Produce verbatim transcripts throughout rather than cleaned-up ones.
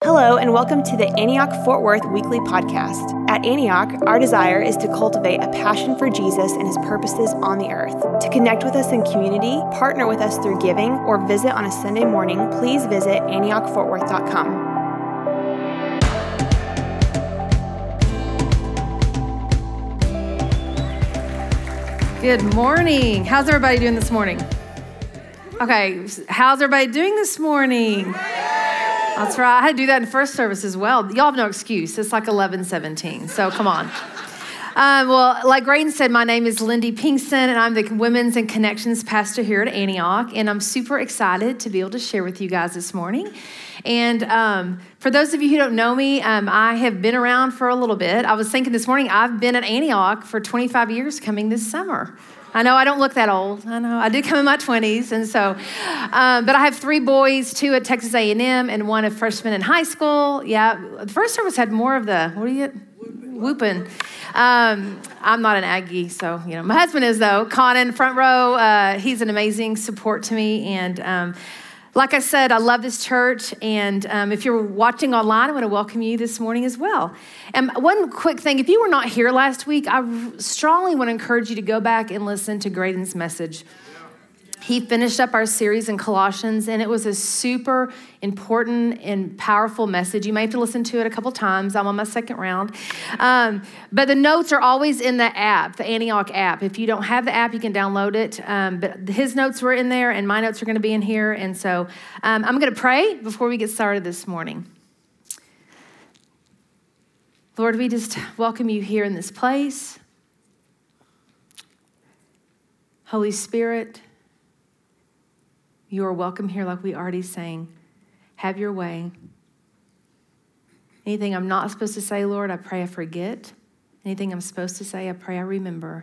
Hello, and welcome to the Antioch Fort Worth Weekly Podcast. At Antioch, our desire is to cultivate a passion for Jesus and his purposes on the earth. To connect with us in community, partner with us through giving, or visit on a Sunday morning, please visit antioch fort worth dot com. Good morning. How's everybody doing this morning? Okay, how's everybody doing this morning? That's right. I had to do that in first service as well. Y'all have no excuse. It's like eleven seventeen, so come on. Um, well, like Graydon said, my name is Lindy Pinkston, and I'm the Women's and Connections Pastor here at Antioch, and I'm super excited to be able to share with you guys this morning. And um, for those of you who don't know me, um, I have been around for a little bit. I was thinking this morning, I've been at Antioch for twenty-five years coming this summer. I know I don't look that old. I know I did come in my twenties, and so, um, but I have three boys, two at Texas A and M, and one a freshman in high school. Yeah, the first service had more of the what do you whooping. Um, I'm not an Aggie, so you know my husband is though. Conan, front row, uh, he's an amazing support to me, and um, like I said, I love this church, and um, if you're watching online, I want to welcome you this morning as well. And one quick thing, if you were not here last week, I strongly want to encourage you to go back and listen to Graydon's message. He finished up our series in Colossians, and it was a super important and powerful message. You may have to listen to it a couple times. I'm on my second round. Um, but the notes are always in the app, the Antioch app. If you don't have the app, you can download it. Um, but his notes were in there, and my notes are going to be in here. And so um, I'm going to pray before we get started this morning. Lord, we just welcome you here in this place. Holy Spirit, you are welcome here, like we already sang. Have your way. Anything I'm not supposed to say, Lord, I pray I forget. Anything I'm supposed to say, I pray I remember.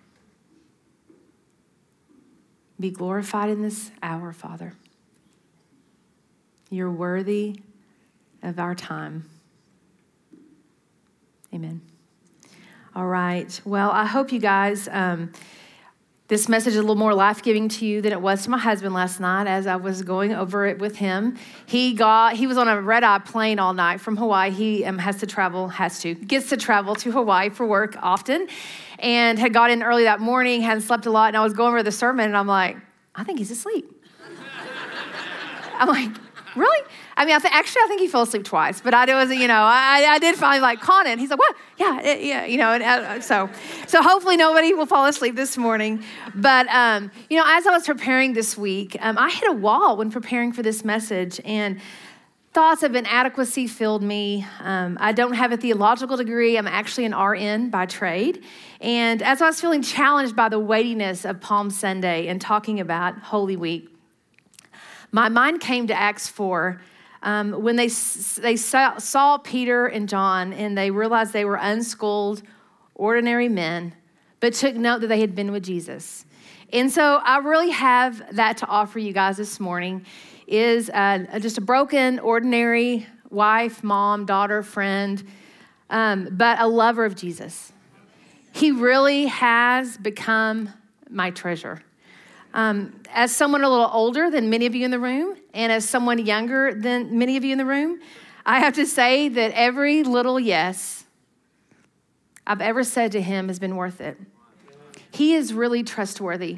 Be glorified in this hour, Father. You're worthy of our time. Amen. All right. Well, I hope you guys... Um, This message is a little more life-giving to you than it was to my husband last night as I was going over it with him. He got he was on a red-eye plane all night from Hawaii. He um, has to travel, has to, gets to travel to Hawaii for work often, and had got in early that morning, hadn't slept a lot, and I was going over the sermon, and I'm like, I think he's asleep. I'm like, really? I mean, I th- actually, I think he fell asleep twice, but I was, you know, I, I did finally like Conan. He's like, what? Yeah, it, yeah, you know, and uh, so, so hopefully nobody will fall asleep this morning. But, um, you know, as I was preparing this week, um, I hit a wall when preparing for this message, and thoughts of inadequacy filled me. Um, I don't have a theological degree. I'm actually an R N by trade. And as I was feeling challenged by the weightiness of Palm Sunday and talking about Holy Week, my mind came to Acts four. Um, when they they saw, saw Peter and John, and they realized they were unschooled, ordinary men, but took note that they had been with Jesus. And so I really have that to offer you guys this morning, is uh, just a broken, ordinary wife, mom, daughter, friend, um, but a lover of Jesus. He really has become my treasure. Um, as someone a little older than many of you in the room, and as someone younger than many of you in the room, I have to say that every little yes I've ever said to him has been worth it. He is really trustworthy.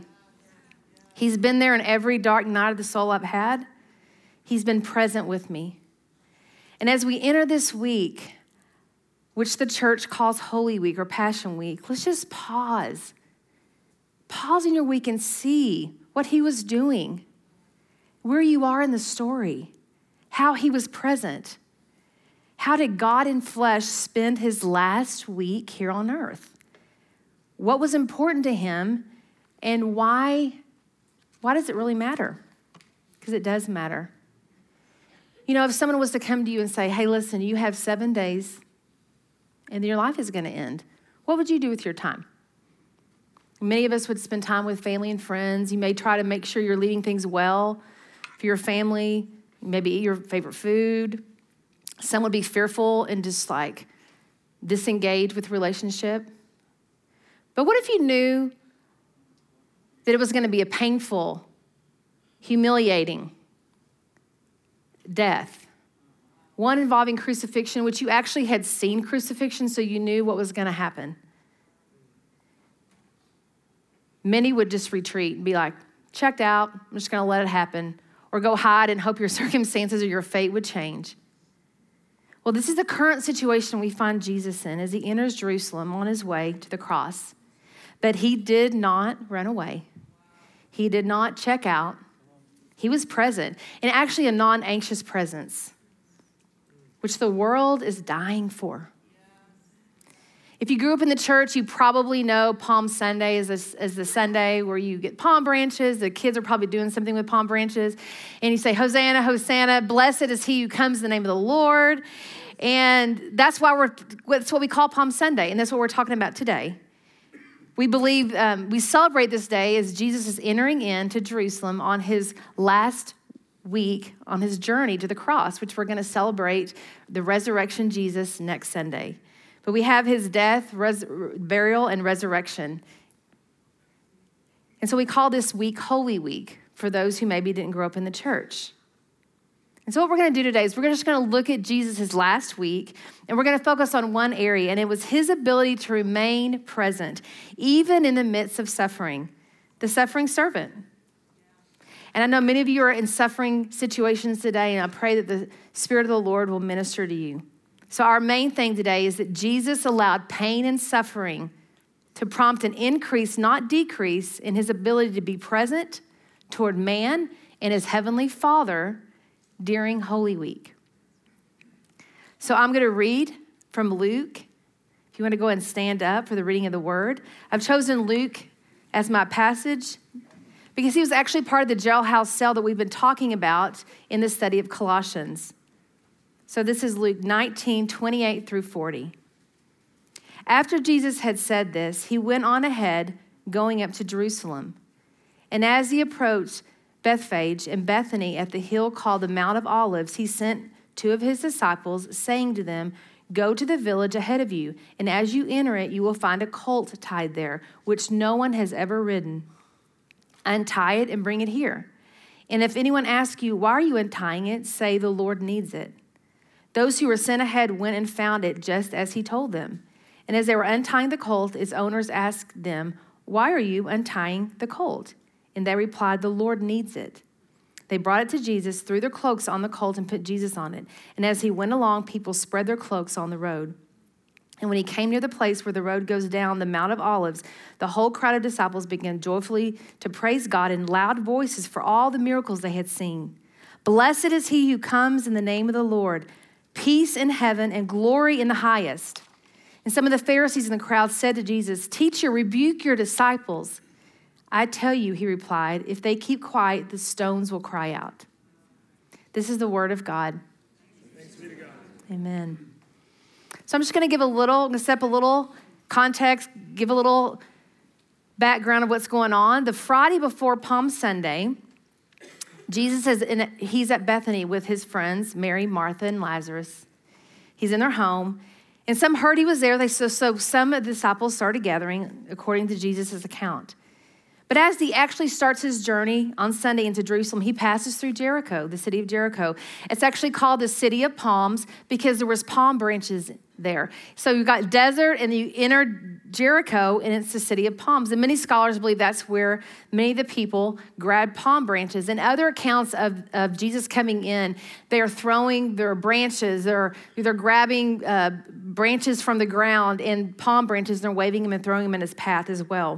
He's been there in every dark night of the soul I've had. He's been present with me. And as we enter this week, which the church calls Holy Week or Passion Week, let's just pause. Pause in your week and see what he was doing, where you are in the story, how he was present. How did God in flesh spend his last week here on earth? What was important to him, and why, why does it really matter? Because it does matter. You know, if someone was to come to you and say, hey, listen, you have seven days and your life is going to end, what would you do with your time? Many of us would spend time with family and friends. You may try to make sure you're leading things well for your family, maybe eat your favorite food. Some would be fearful and just like disengage with relationship. But what if you knew that it was going to be a painful, humiliating death one involving crucifixion, which you actually had seen crucifixion, so you knew what was going to happen. Many would just retreat and be like, checked out, I'm just going to let it happen, or go hide and hope your circumstances or your fate would change. Well, this is the current situation we find Jesus in as he enters Jerusalem on his way to the cross. But he did not run away. He did not check out. He was present, and actually a non-anxious presence, which the world is dying for. If you grew up in the church, you probably know Palm Sunday is, a, is the Sunday where you get palm branches. The kids are probably doing something with palm branches. And you say, Hosanna, Hosanna, blessed is he who comes in the name of the Lord. And that's why we're, that's what we call Palm Sunday. And that's what we're talking about today. We believe, um, we celebrate this day as Jesus is entering into Jerusalem on his last week on his journey to the cross, which we're going to celebrate the resurrection Jesus next Sunday. But we have his death, res- burial, and resurrection. And so we call this week Holy Week for those who maybe didn't grow up in the church. And so what we're going to do today is we're just going to look at Jesus' last week, and we're going to focus on one area, and it was his ability to remain present, even in the midst of suffering, the suffering servant. And I know many of you are in suffering situations today, and I pray that the Spirit of the Lord will minister to you. So our main thing today is that Jesus allowed pain and suffering to prompt an increase, not decrease, in his ability to be present toward man and his heavenly Father during Holy Week. So I'm going to read from Luke. If you want to go and stand up for the reading of the word. I've chosen Luke as my passage because he was actually part of the jailhouse cell that we've been talking about in the study of Colossians. So this is Luke nineteen, twenty-eight through forty. After Jesus had said this, he went on ahead, going up to Jerusalem. And as he approached Bethphage and Bethany at the hill called the Mount of Olives, he sent two of his disciples, saying to them, go to the village ahead of you, and as you enter it, you will find a colt tied there, which no one has ever ridden. Untie it and bring it here. And if anyone asks you, why are you untying it? Say, the Lord needs it. Those who were sent ahead went and found it just as he told them. And as they were untying the colt, its owners asked them, why are you untying the colt? And they replied, the Lord needs it. They brought it to Jesus, threw their cloaks on the colt, and put Jesus on it. And as he went along, people spread their cloaks on the road. And when he came near the place where the road goes down the Mount of Olives, the whole crowd of disciples began joyfully to praise God in loud voices for all the miracles they had seen. Blessed is he who comes in the name of the Lord. Peace in heaven and glory in the highest. And some of the Pharisees in the crowd said to Jesus, Teacher, rebuke your disciples. I tell you, he replied, if they keep quiet, the stones will cry out. This is the word of God. Thanks be to God. Amen. So I'm just going to give a little, I'm going to set up a little context, give a little background of what's going on. The Friday before Palm Sunday, Jesus is in, he's at Bethany with his friends, Mary, Martha, and Lazarus. He's in their home. And some heard he was there. They, so, so some of the disciples started gathering according to Jesus' account. But as he actually starts his journey on Sunday into Jerusalem, he passes through Jericho, the city of Jericho. It's actually called the City of Palms because there was palm branches there. So you've got desert and you enter Jericho and it's the City of Palms. And many scholars believe that's where many of the people grabbed palm branches. In other accounts of, of Jesus coming in, they are throwing their branches, they're, they're grabbing uh, branches from the ground and palm branches, and they're waving them and throwing them in his path as well.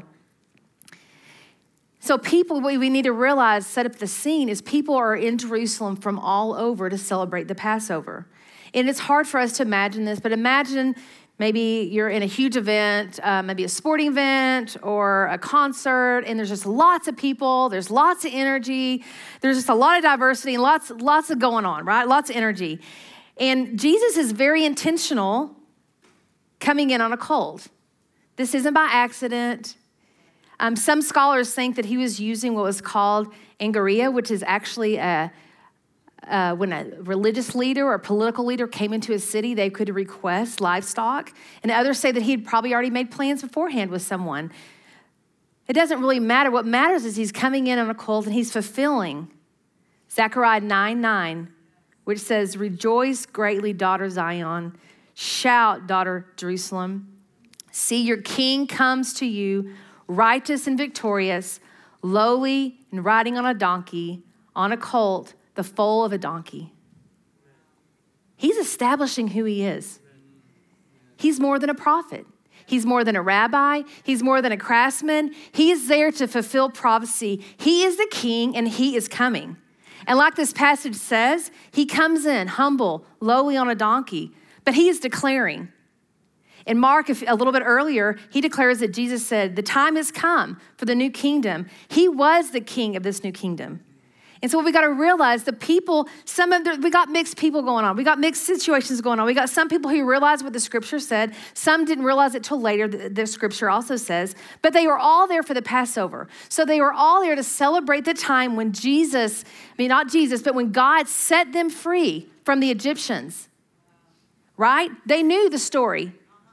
So people, what we need to realize, set up the scene, is people are in Jerusalem from all over to celebrate the Passover. And it's hard for us to imagine this, but imagine maybe you're in a huge event, uh, maybe a sporting event or a concert, and there's just lots of people, there's lots of energy, there's just a lot of diversity and lots, lots of going on, right? Lots of energy. And Jesus is very intentional coming in on a colt. This isn't by accident. Um, some scholars think that he was using what was called angaria, which is actually a, uh, when a religious leader or a political leader came into a city, they could request livestock. And others say that he had probably already made plans beforehand with someone. It doesn't really matter. What matters is he's coming in on a colt and he's fulfilling Zechariah nine nine, which says, rejoice greatly, daughter Zion. Shout, daughter Jerusalem. See, your king comes to you, righteous and victorious, lowly and riding on a donkey, on a colt, the foal of a donkey. He's establishing who he is. He's more than a prophet. He's more than a rabbi. He's more than a craftsman. He is there to fulfill prophecy. He is the king and he is coming. And like this passage says, he comes in humble, lowly on a donkey, but he is declaring. In Mark, a little bit earlier, he declares that Jesus said, the time has come for the new kingdom. He was the king of this new kingdom. And so what we got to realize, the people, some of the, we got mixed people going on. We got mixed situations going on. We got some people who realized what the scripture said. Some didn't realize it till later, the, the scripture also says. But they were all there for the Passover. So they were all there to celebrate the time when Jesus, I mean, not Jesus, but when God set them free from the Egyptians, right? They knew the story.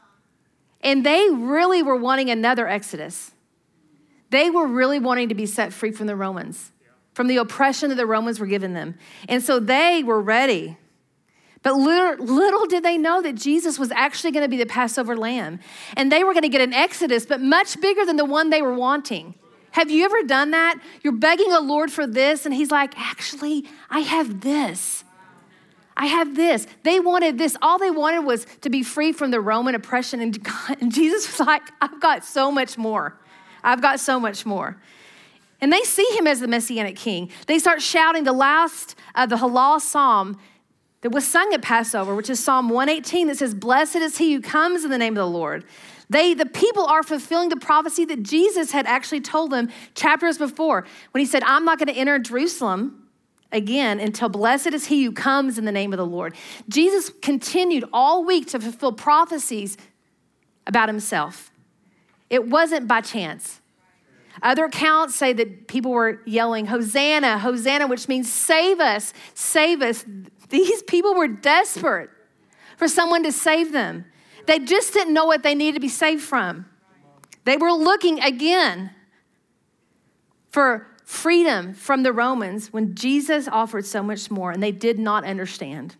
And they really were wanting another Exodus. They were really wanting to be set free from the Romans, from the oppression that the Romans were giving them. And so they were ready. But little, little did they know that Jesus was actually going to be the Passover lamb. And they were going to get an Exodus, but much bigger than the one they were wanting. Have you ever done that? You're begging the Lord for this, and he's like, actually, I have this. I have this. They wanted this. All they wanted was to be free from the Roman oppression. And, God, and Jesus was like, I've got so much more. I've got so much more. And they see him as the Messianic king. They start shouting the last of the Hallel psalm that was sung at Passover, which is Psalm one eighteen that says, blessed is he who comes in the name of the Lord. They, the people are fulfilling the prophecy that Jesus had actually told them chapters before when he said, I'm not going to enter Jerusalem again until blessed is he who comes in the name of the Lord. Jesus continued all week to fulfill prophecies about himself. It wasn't by chance. Other accounts say that people were yelling, Hosanna, Hosanna, which means save us, save us. These people were desperate for someone to save them. They just didn't know what they needed to be saved from. They were looking again for freedom from the Romans when Jesus offered so much more, and they did not understand.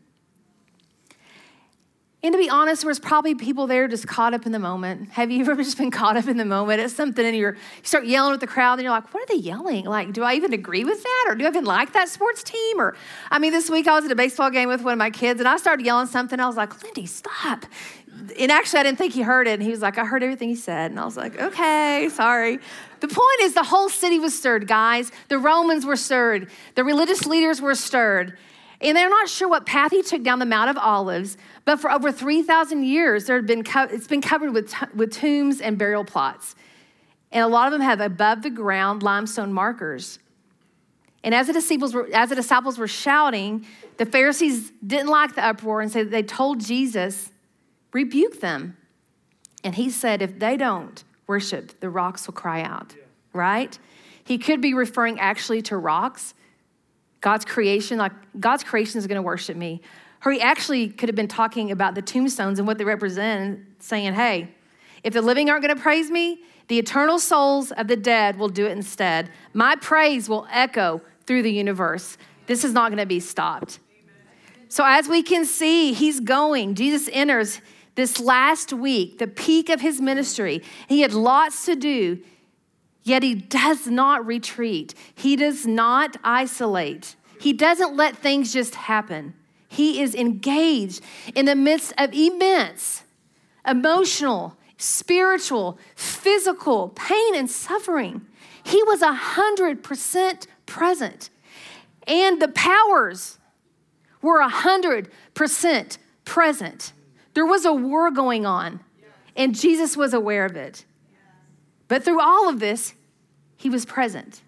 And to be honest, there was probably people there just caught up in the moment. Have you ever just been caught up in the moment at something and you're, you start yelling with the crowd and you're like, what are they yelling? Like, do I even agree with that? Or do I even like that sports team? Or, I mean, this week I was at a baseball game with one of my kids and I started yelling something. I was like, Lindy, stop. And actually, I didn't think he heard it. And he was like, I heard everything he said. And I was like, okay, sorry. The point is the whole city was stirred, guys. The Romans were stirred. The religious leaders were stirred. And they're not sure what path he took down the Mount of Olives, but for over three thousand years, there had been co- it's been covered with, t- with tombs and burial plots. And a lot of them have above the ground limestone markers. And as the disciples were, as the disciples were shouting, the Pharisees didn't like the uproar, and so they told Jesus, rebuke them. And he said, if they don't worship, the rocks will cry out, yeah. Right? He could be referring actually to rocks. God's creation, like God's creation is going to worship me. Or he actually could have been talking about the tombstones and what they represent, saying, hey, if the living aren't going to praise me, the eternal souls of the dead will do it instead. My praise will echo through the universe. This is not going to be stopped. So as we can see, he's going. Jesus enters this last week, the peak of his ministry. He had lots to do. Yet he does not retreat. He does not isolate. He doesn't let things just happen. He is engaged in the midst of immense emotional, spiritual, physical pain and suffering. He was one hundred percent present. And the powers were one hundred percent present. There was a war going on, and Jesus was aware of it. But through all of this, he was present.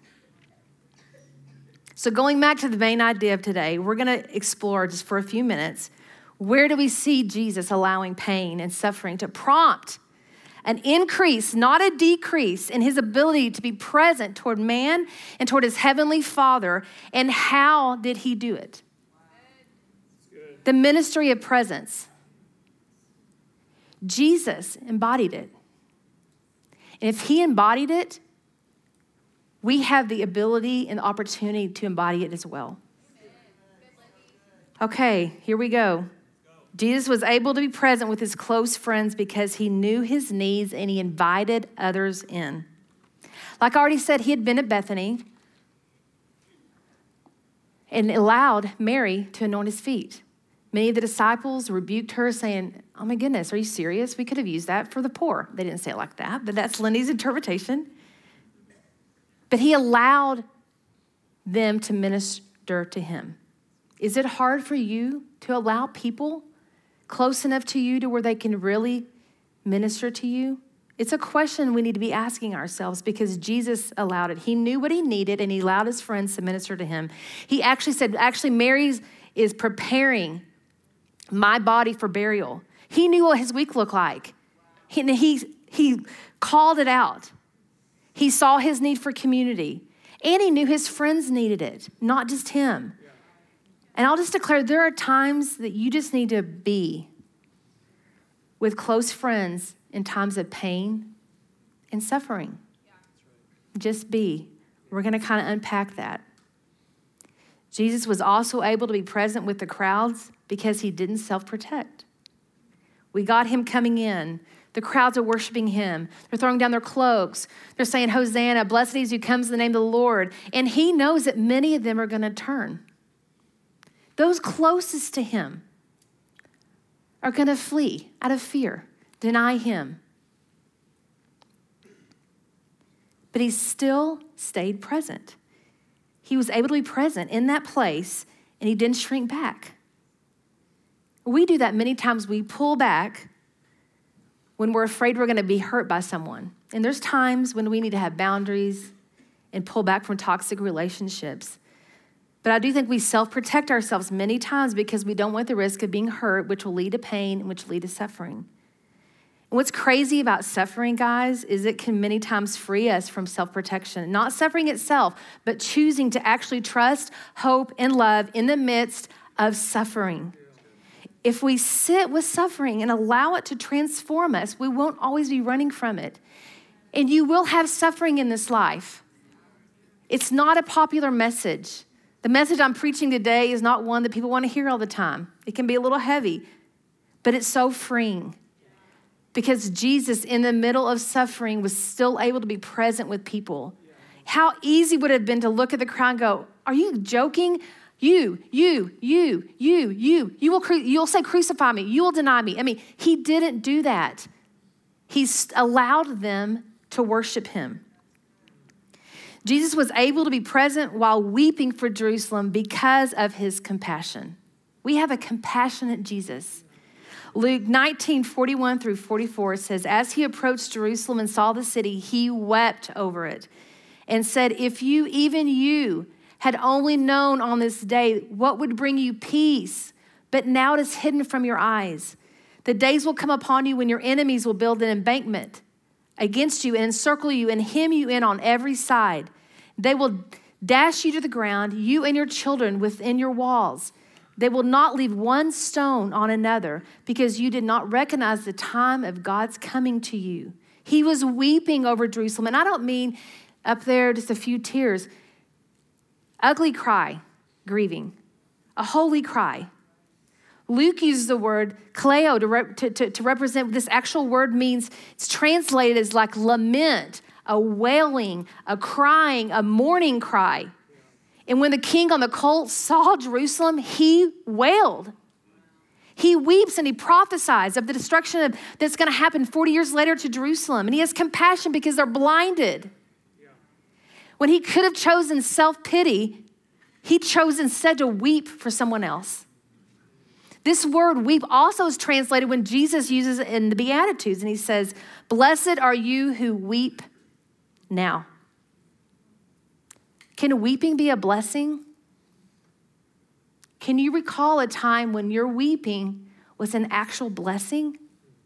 So going back to the main idea of today, we're going to explore just for a few minutes, where do we see Jesus allowing pain and suffering to prompt an increase, not a decrease, in his ability to be present toward man and toward his heavenly Father, and how did he do it? The ministry of presence. Jesus embodied it. And if he embodied it, we have the ability and the opportunity to embody it as well. Okay, here we go. Jesus was able to be present with his close friends because he knew his needs and he invited others in. Like I already said, he had been at Bethany and allowed Mary to anoint his feet. Many of the disciples rebuked her, saying, oh my goodness, are you serious? We could have used that for the poor. They didn't say it like that, but that's Lindy's interpretation. But he allowed them to minister to him. Is it hard for you to allow people close enough to you to where they can really minister to you? It's a question we need to be asking ourselves because Jesus allowed it. He knew what he needed and he allowed his friends to minister to him. He actually said, actually, Mary is preparing my body for burial. He knew what his week looked like. He, he, he called it out. He saw his need for community and he knew his friends needed it, not just him. And I'll just declare there are times that you just need to be with close friends in times of pain and suffering. Just be. We're going to kind of unpack that. Jesus was also able to be present with the crowds because he didn't self-protect. We got him coming in. The crowds are worshiping him. They're throwing down their cloaks. They're saying, Hosanna, blessed is he who comes in the name of the Lord. And he knows that many of them are going to turn. Those closest to him are going to flee out of fear, deny him. But he still stayed present. He was able to be present in that place, and he didn't shrink back. We do that many times. We pull back when we're afraid we're going to be hurt by someone. And there's times when we need to have boundaries and pull back from toxic relationships. But I do think we self-protect ourselves many times because we don't want the risk of being hurt, which will lead to pain and which will lead to suffering. And what's crazy about suffering, guys, is it can many times free us from self-protection. Not suffering itself, but choosing to actually trust, hope, and love in the midst of suffering. If we sit with suffering and allow it to transform us, we won't always be running from it. And you will have suffering in this life. It's not a popular message. The message I'm preaching today is not one that people want to hear all the time. It can be a little heavy, but it's so freeing because Jesus, in the middle of suffering, was still able to be present with people. How easy would it have been to look at the crowd and go, are you joking? You, you, you, you, you, you will cru- you'll say, crucify me. You will deny me. I mean, he didn't do that. He allowed them to worship him. Jesus was able to be present while weeping for Jerusalem because of his compassion. We have a compassionate Jesus. Luke nineteen, forty-one through forty-four says, as he approached Jerusalem and saw the city, he wept over it and said, if you, even you, had only known on this day what would bring you peace, but now it is hidden from your eyes. The days will come upon you when your enemies will build an embankment against you and encircle you and hem you in on every side. They will dash you to the ground, you and your children within your walls. They will not leave one stone on another because you did not recognize the time of God's coming to you. He was weeping over Jerusalem. And I don't mean up there just a few tears. Ugly cry, grieving. A holy cry. Luke uses the word kaleo to, rep- to, to, to represent what this actual word means. It's translated as like lament, a wailing, a crying, a mourning cry. And when the king on the colt saw Jerusalem, he wailed. He weeps and he prophesies of the destruction of, that's going to happen forty years later to Jerusalem. And he has compassion because they're blinded. When he could have chosen self-pity, he chose instead to weep for someone else. This word weep also is translated when Jesus uses it in the Beatitudes, and he says, blessed are you who weep now. Can weeping be a blessing? Can you recall a time when your weeping was an actual blessing?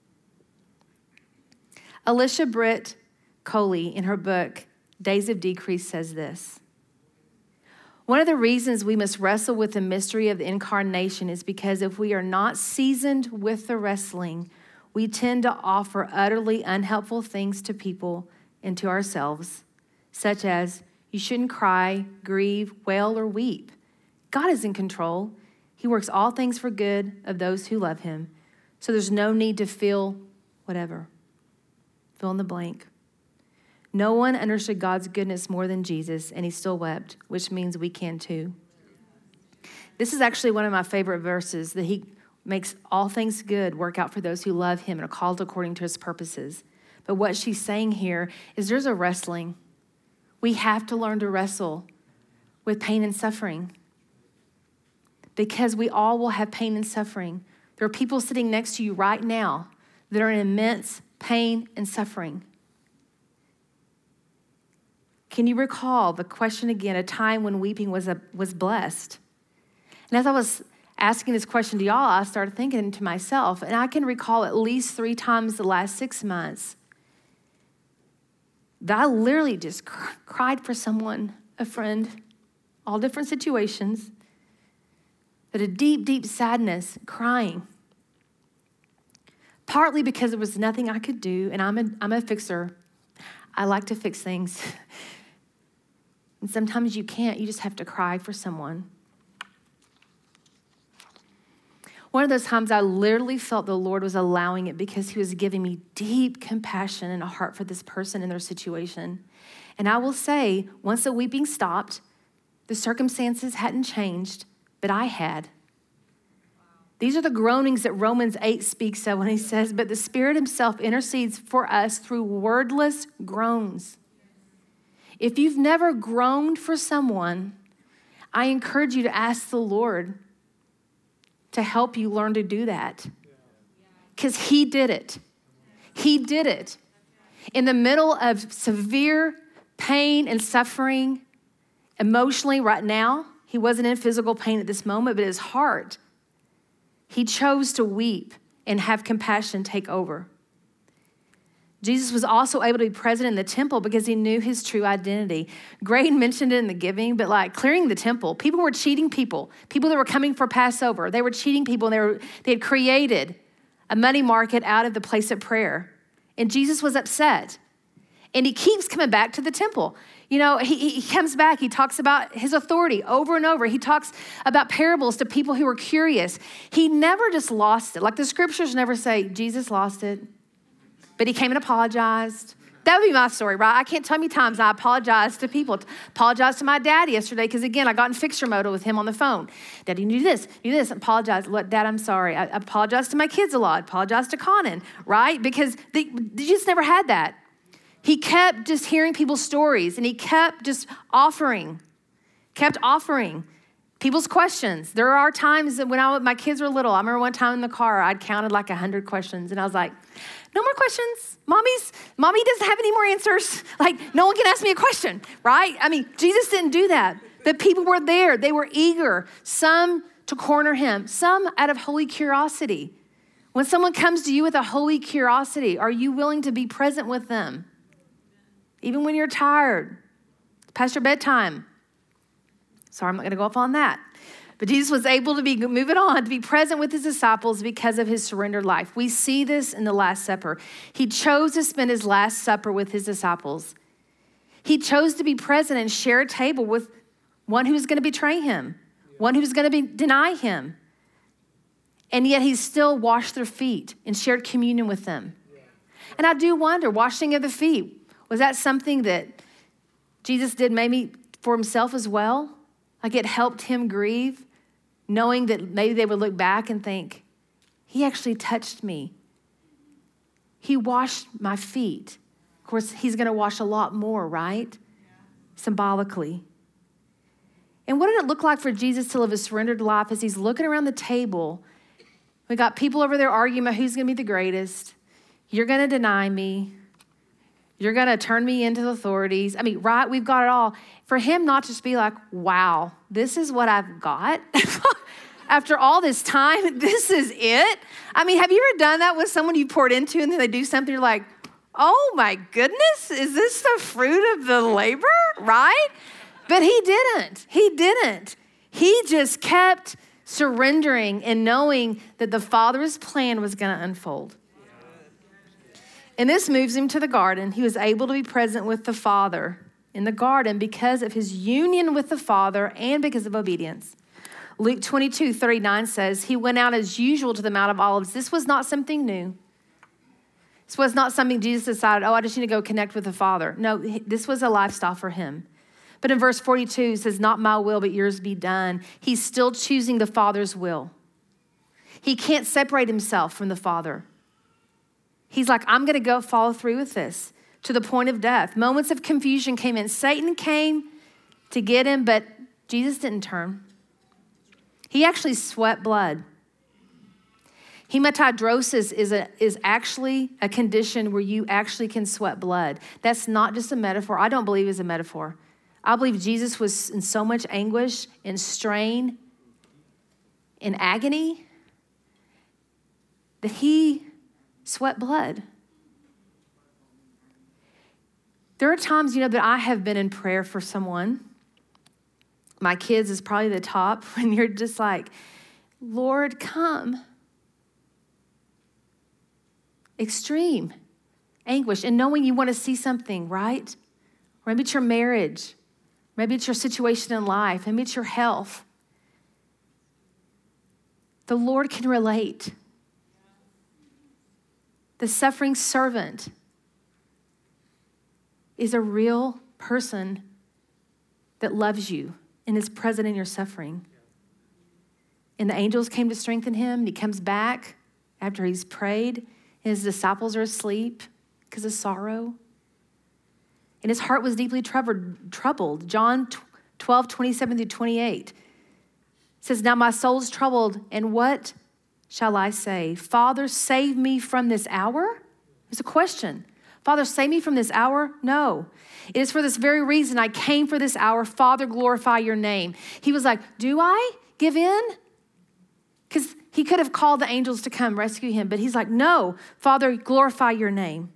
Alicia Britt Coley, in her book, Days of Decrease, says this. One of the reasons we must wrestle with the mystery of the incarnation is because if we are not seasoned with the wrestling, we tend to offer utterly unhelpful things to people and to ourselves, such as, you shouldn't cry, grieve, wail, or weep. God is in control. He works all things for good of those who love him. So there's no need to feel whatever. Fill in the blank. No one understood God's goodness more than Jesus, and he still wept, which means we can too. This is actually one of my favorite verses, that he makes all things good work out for those who love him and are called according to his purposes. But what she's saying here is there's a wrestling. We have to learn to wrestle with pain and suffering, because we all will have pain and suffering. There are people sitting next to you right now that are in immense pain and suffering. Can you recall the question again, a time when weeping was a, was blessed? And as I was asking this question to y'all, I started thinking to myself, and I can recall at least three times the last six months that I literally just cr- cried for someone, a friend, all different situations, that a deep, deep sadness, crying. Partly because there was nothing I could do, and I'm a, I'm a fixer. I like to fix things. And sometimes you can't, you just have to cry for someone. One of those times I literally felt the Lord was allowing it because he was giving me deep compassion and a heart for this person and their situation. And I will say, once the weeping stopped, the circumstances hadn't changed, but I had. These are the groanings that Romans eight speaks of when he says, but the Spirit himself intercedes for us through wordless groans. If you've never groaned for someone, I encourage you to ask the Lord to help you learn to do that. Because he did it. He did it. In the middle of severe pain and suffering, emotionally right now, he wasn't in physical pain at this moment, but his heart, he chose to weep and have compassion take over. Jesus was also able to be present in the temple because he knew his true identity. Graydon mentioned it in the giving, but like clearing the temple, people were cheating people. People that were coming for Passover, they were cheating people, and they were they had created a money market out of the place of prayer. And Jesus was upset. And he keeps coming back to the temple. You know, he, he comes back, he talks about his authority over and over. He talks about parables to people who were curious. He never just lost it. Like the scriptures never say, Jesus lost it, but he came and apologized. That would be my story, right? I can't tell how many times I apologized to people. Apologized to my dad yesterday because, again, I got in fixer mode with him on the phone. Daddy, you do this, do this. Apologize. Look, Dad, I'm sorry. I apologize to my kids a lot. Apologize to Conan, right? Because they, they just never had that. He kept just hearing people's stories, and he kept just offering, kept offering people's questions. There are times that when I, my kids were little, I remember one time in the car, I'd counted like one hundred questions, and I was like, no more questions. Mommy's, mommy doesn't have any more answers. Like, no one can ask me a question, right? I mean, Jesus didn't do that. The people were there. They were eager. Some to corner him, some out of holy curiosity. When someone comes to you with a holy curiosity, are you willing to be present with them? Even when you're tired, past your bedtime. Sorry, I'm not going to go off on that. But Jesus was able to be, moving on, to be present with his disciples because of his surrendered life. We see this in the Last Supper. He chose to spend his Last Supper with his disciples. He chose to be present and share a table with one who's going to betray him, one who's going to be, deny him. And yet he still washed their feet and shared communion with them. And I do wonder, washing of the feet, was that something that Jesus did maybe for himself as well? Like it helped him grieve, knowing that maybe they would look back and think, he actually touched me. He washed my feet. Of course, he's going to wash a lot more, right? Yeah. Symbolically. And what did it look like for Jesus to live a surrendered life as he's looking around the table? We got people over there arguing about who's going to be the greatest. You're going to deny me. You're going to turn me into the authorities. I mean, right? We've got it all. For him not to just be like, wow, this is what I've got. After all this time, this is it. I mean, have you ever done that with someone you poured into and then they do something, you're like, oh my goodness, is this the fruit of the labor, right? But he didn't. He didn't. He just kept surrendering and knowing that the Father's plan was going to unfold. And this moves him to the garden. He was able to be present with the Father in the garden because of his union with the Father and because of obedience. Luke twenty-two thirty-nine says, he went out as usual to the Mount of Olives. This was not something new. This was not something Jesus decided, oh, I just need to go connect with the Father. No, this was a lifestyle for him. But in verse forty-two, it says, not my will, but yours be done. He's still choosing the Father's will. He can't separate himself from the Father. He's like, I'm going to go follow through with this to the point of death. Moments of confusion came in. Satan came to get him, but Jesus didn't turn. He actually sweat blood. Hematidrosis is, a, is actually a condition where you actually can sweat blood. That's not just a metaphor. I don't believe it's a metaphor. I believe Jesus was in so much anguish and strain and agony that he sweat blood. There are times, you know, that I have been in prayer for someone. My kids is probably the top when you're just like, Lord, come. Extreme anguish and knowing you want to see something, right? Or maybe it's your marriage. Maybe it's your situation in life. Maybe it's your health. The Lord can relate. The suffering servant is a real person that loves you and is present in your suffering. And the angels came to strengthen him, and he comes back after he's prayed, and his disciples are asleep because of sorrow. And his heart was deeply troubled. John twelve, twenty-seven through twenty-eight says, now my soul is troubled, and what shall I say? Father, save me from this hour? It's a question. Father, save me from this hour? No. It is for this very reason I came for this hour. Father, glorify your name. He was like, do I give in? Because he could have called the angels to come rescue him, but he's like, no, Father, glorify your name.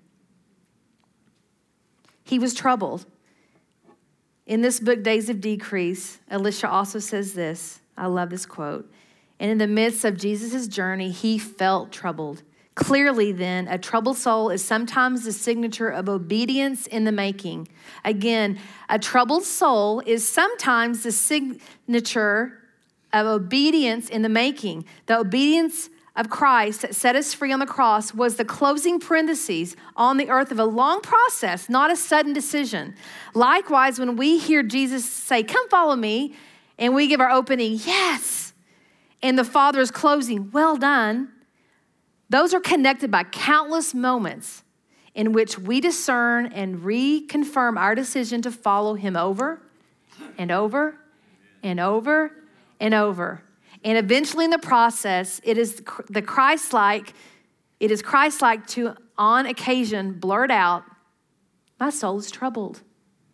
He was troubled. In this book, Days of Decrease, Alicia also says this. I love this quote. And in the midst of Jesus' journey, he felt troubled. Clearly, then, a troubled soul is sometimes the signature of obedience in the making. Again, a troubled soul is sometimes the signature of obedience in the making. The obedience of Christ that set us free on the cross was the closing parentheses on the earth of a long process, not a sudden decision. Likewise, when we hear Jesus say, come follow me, and we give our opening, yes, and the Father's closing, well done, those are connected by countless moments in which we discern and reconfirm our decision to follow him over and over and over and over. And eventually in the process, it is the Christ-like, it is Christ-like to, on occasion, blurt out, my soul is troubled.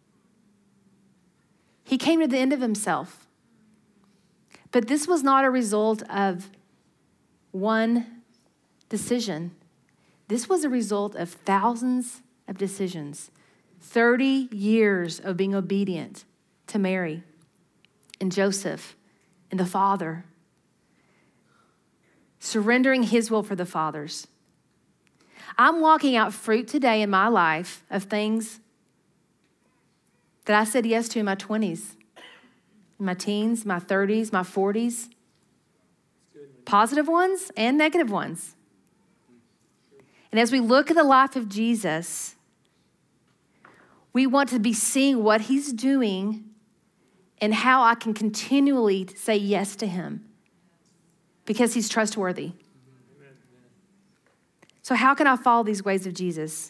He came to the end of himself. But this was not a result of one decision. This was a result of thousands of decisions. thirty years of being obedient to Mary and Joseph and the Father. Surrendering his will for the Father's. I'm walking out fruit today in my life of things that I said yes to in my twenties, in my teens, my thirties, my forties. Positive ones and negative ones. And as we look at the life of Jesus, we want to be seeing what he's doing and how I can continually say yes to him because he's trustworthy. So how can I follow these ways of Jesus?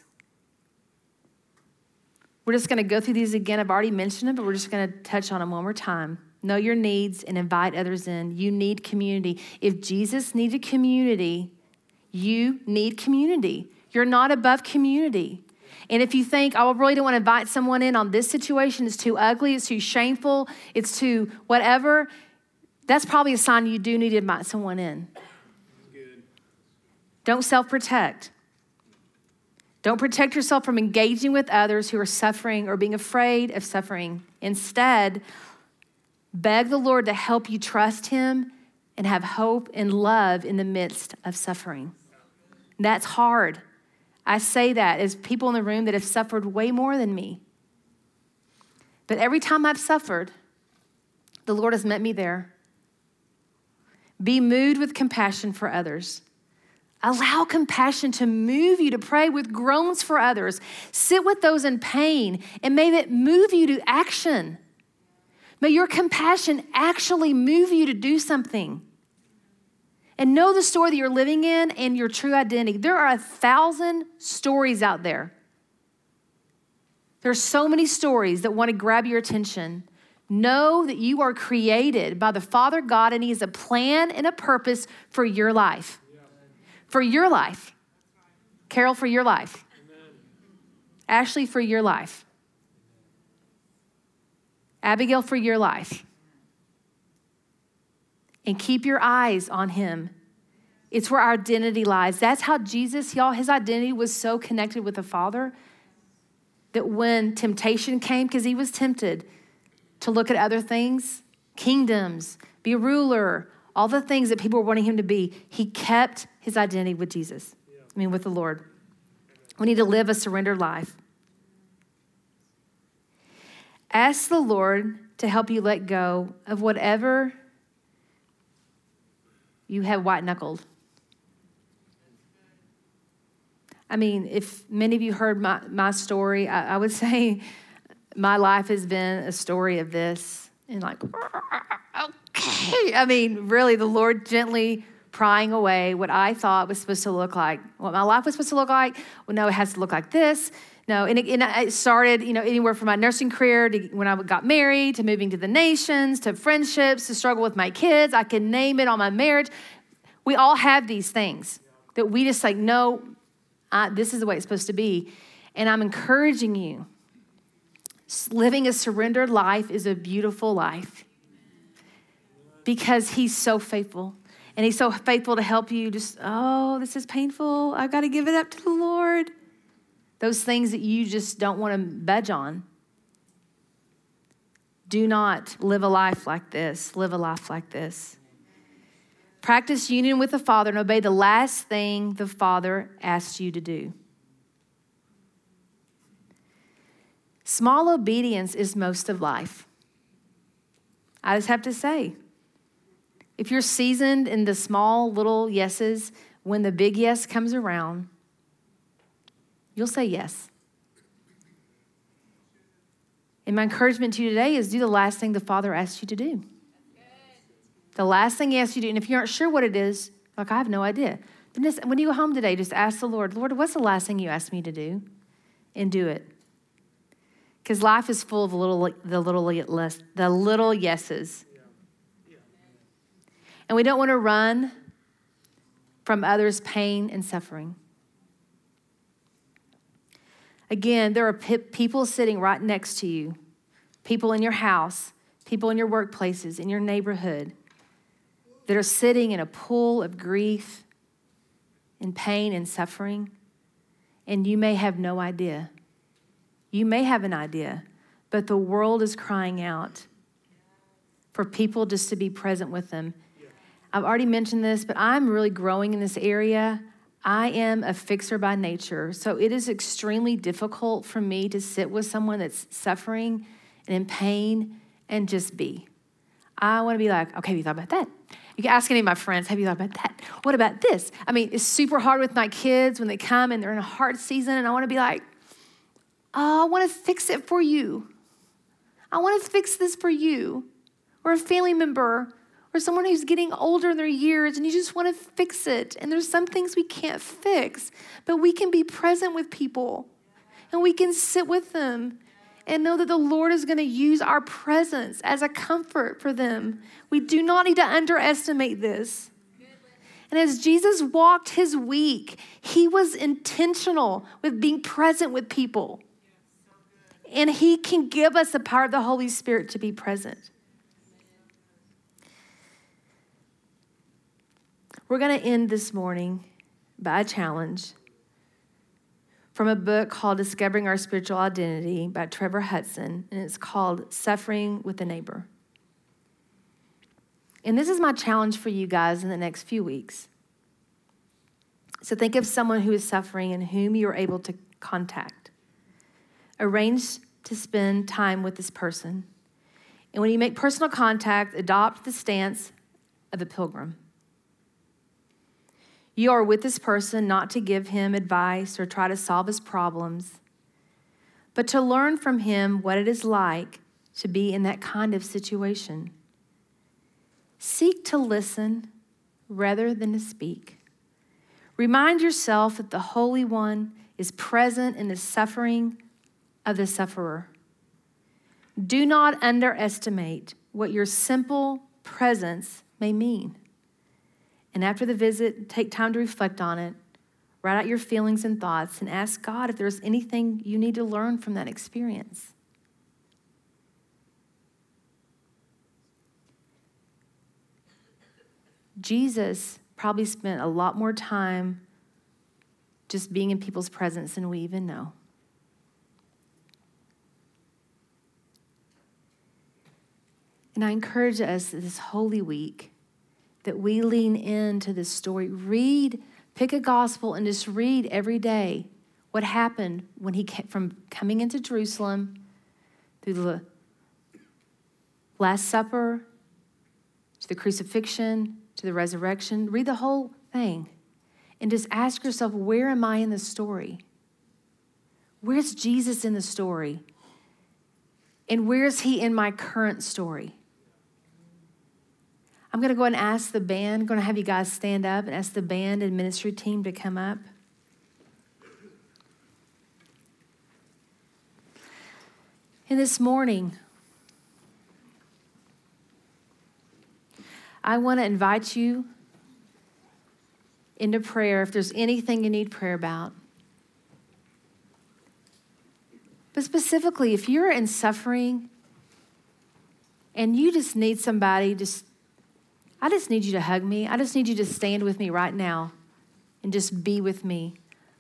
We're just going to go through these again. I've already mentioned them, but we're just going to touch on them one more time. Know your needs and invite others in. You need community. If Jesus needed community, you need community. You're not above community. And if you think, oh, I really don't want to invite someone in on this situation, it's too ugly, it's too shameful, it's too whatever, that's probably a sign you do need to invite someone in. Good. Don't self-protect. Don't protect yourself from engaging with others who are suffering or being afraid of suffering. Instead, beg the Lord to help you trust him and have hope and love in the midst of suffering. That's hard. I say that as people in the room that have suffered way more than me. But every time I've suffered, the Lord has met me there. Be moved with compassion for others. Allow compassion to move you to pray with groans for others. Sit with those in pain, and may that move you to action. May your compassion actually move you to do something. And know the story that you're living in and your true identity. There are a thousand stories out there. There's so many stories that want to grab your attention. Know that you are created by the Father God, and He has a plan and a purpose for your life. For your life. Carol, for your life. Amen. Ashley, for your life. Abigail, for your life. And keep your eyes on Him. It's where our identity lies. That's how Jesus, y'all, His identity was so connected with the Father that when temptation came, because He was tempted to look at other things, kingdoms, be a ruler, all the things that people were wanting Him to be, He kept His identity with Jesus. Yeah. I mean, with the Lord. We need to live a surrendered life. Ask the Lord to help you let go of whatever you have white-knuckled. I mean, if many of you heard my, my story, I, I would say my life has been a story of this. And like, okay. I mean, really, the Lord gently prying away what I thought was supposed to look like, what my life was supposed to look like. Well, no, it has to look like this. No, and it, and it started, you know, anywhere from my nursing career to when I got married, to moving to the nations, to friendships, to struggle with my kids. I can name it on my marriage. We all have these things that we just like, no, I, this is the way it's supposed to be. And I'm encouraging you, living a surrendered life is a beautiful life because He's so faithful. And He's so faithful to help you just, oh, this is painful. I've got to give it up to the Lord. Those things that you just don't want to budge on. Do not live a life like this. Live a life like this. Practice union with the Father and obey the last thing the Father asks you to do. Small obedience is most of life. I just have to say, if you're seasoned in the small little yeses, when the big yes comes around, you'll say yes. And my encouragement to you today is do the last thing the Father asks you to do. The last thing He asks you to do. And if you aren't sure what it is, like, I have no idea. Then just, when you go home today, just ask the Lord, Lord, what's the last thing you asked me to do? And do it. Because life is full of little, the little less, the little yeses. And we don't want to run from others' pain and suffering. Again, there are pe- people sitting right next to you, people in your house, people in your workplaces, in your neighborhood, that are sitting in a pool of grief and pain and suffering, and you may have no idea. You may have an idea, but the world is crying out for people just to be present with them. I've already mentioned this, but I'm really growing in this area. I am a fixer by nature, so it is extremely difficult for me to sit with someone that's suffering and in pain and just be. I want to be like, okay, have you thought about that? You can ask any of my friends, have you thought about that? What about this? I mean, it's super hard with my kids when they come and they're in a hard season, and I want to be like, oh, I want to fix it for you. I want to fix this for you. Or a family member, or someone who's getting older in their years, and you just want to fix it. And there's some things we can't fix, but we can be present with people, and we can sit with them and know that the Lord is going to use our presence as a comfort for them. We do not need to underestimate this. And as Jesus walked His week, He was intentional with being present with people. And He can give us the power of the Holy Spirit to be present. We're going to end this morning by a challenge from a book called Discovering Our Spiritual Identity by Trevor Hudson, and it's called Suffering with a Neighbor. And this is my challenge for you guys in the next few weeks. So think of someone who is suffering and whom you are able to contact. Arrange to spend time with this person. And when you make personal contact, adopt the stance of a pilgrim. You are with this person not to give him advice or try to solve his problems, but to learn from him what it is like to be in that kind of situation. Seek to listen rather than to speak. Remind yourself that the Holy One is present in the suffering of the sufferer. Do not underestimate what your simple presence may mean. And after the visit, take time to reflect on it. Write out your feelings and thoughts and ask God if there's anything you need to learn from that experience. Jesus probably spent a lot more time just being in people's presence than we even know. And I encourage us this Holy Week that we lean into this story. Read, pick a gospel and just read every day what happened when he came from coming into Jerusalem through the Last Supper to the crucifixion to the resurrection. Read the whole thing and just ask yourself, where am I in the story? Where's Jesus in the story? And where's he in my current story? I'm going to go and ask the band, I'm going to have you guys stand up and ask the band and ministry team to come up. And this morning, I want to invite you into prayer if there's anything you need prayer about. But specifically, if you're in suffering and you just need somebody, just I just need you to hug me. I just need you to stand with me right now and just be with me.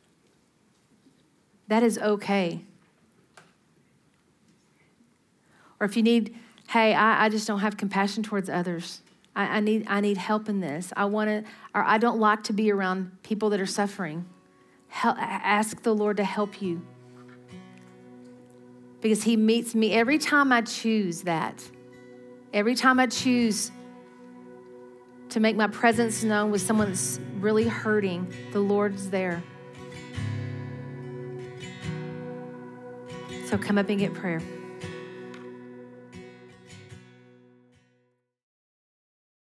That is okay. Or if you need, hey, I, I just don't have compassion towards others. I, I need I need help in this. I want to, or I don't like to be around people that are suffering. Help, ask the Lord to help you. Because he meets me every time I choose that. Every time I choose to make my presence known with someone that's really hurting, the Lord's there. So come up and get prayer.